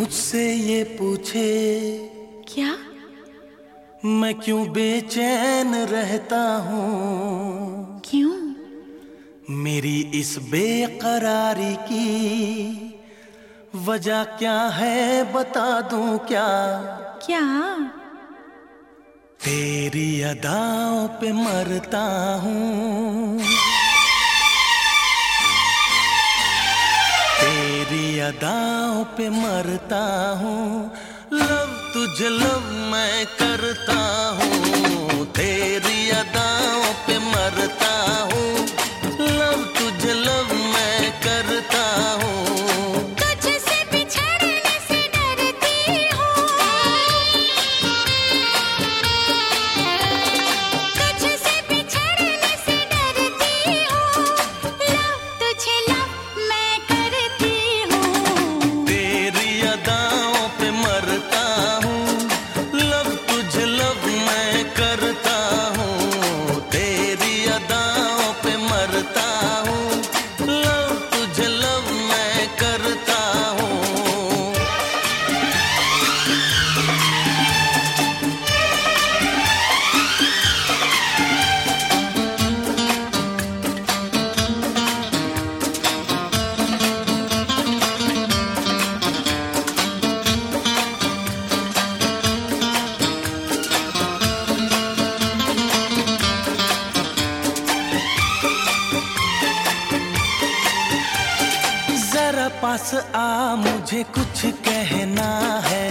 मुझसे ये पूछे क्या? मैं क्यों बेचैन रहता हूँ, क्यों? मेरी इस बेकरारी की वजह क्या है बता दूं क्या? क्या? तेरी अदाओं पे मरता हूँ, तेरी अदाओं पे मरता हूँ। लव तुझे लव मैं करता हूँ, तेरी अदाओं पे मरता हूँ। लव तुझे लव मैं करता हूँ। तुझसे बिछड़ने से डरती हूँ, तुझसे बिछड़ने से डरती हूँ। लव तुझे लव मैं करती हूँ, तेरी अदाओं पे मरता हूँ। लव तुझे लव मैं करता हूँ, तेरी अदाओं पे मरता हूँ। लव तुझे लव मैं करता हूँ। जरा पास आ मुझे कुछ कहना है,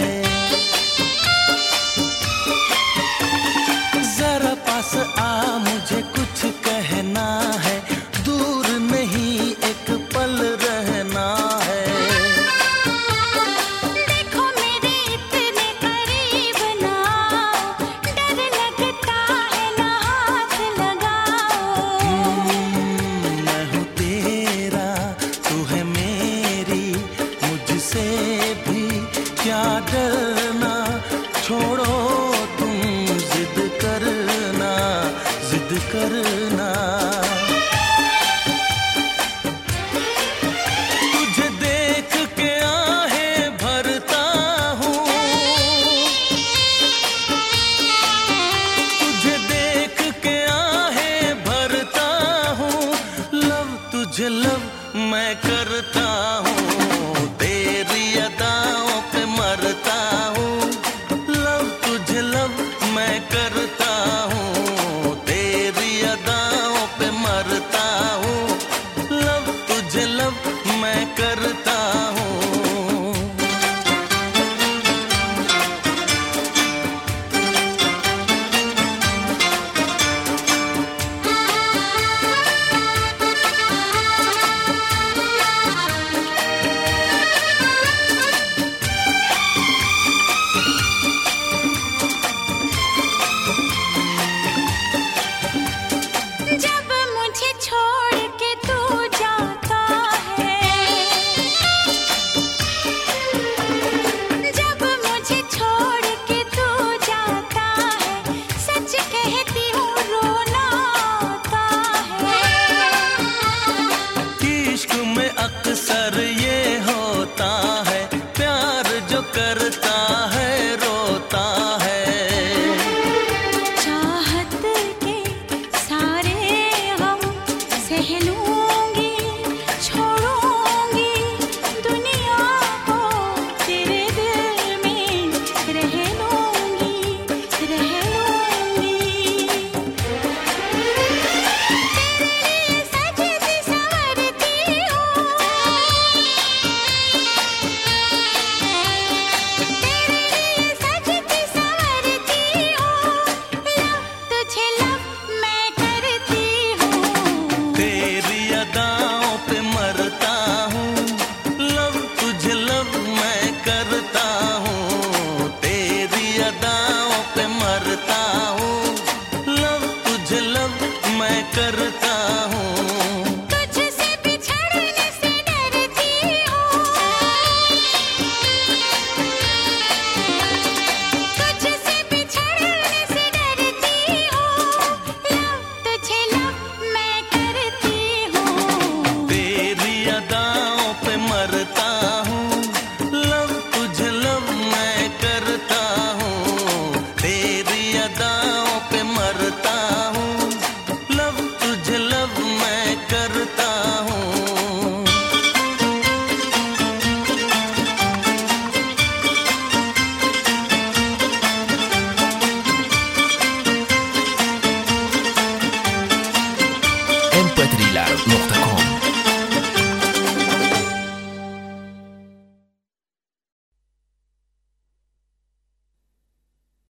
जरा पास आ मुझे कुछ कहना है। दूर नहीं एक पल रहना है। देखो मेरे इतने करीब ना आओ, डर लगता है ना हाथ लगाओ। मैं हूँ तेरा, तू है मेरी, मुझसे भी क्या डरना। छोड़ो तुम जिद करना, जिद करना।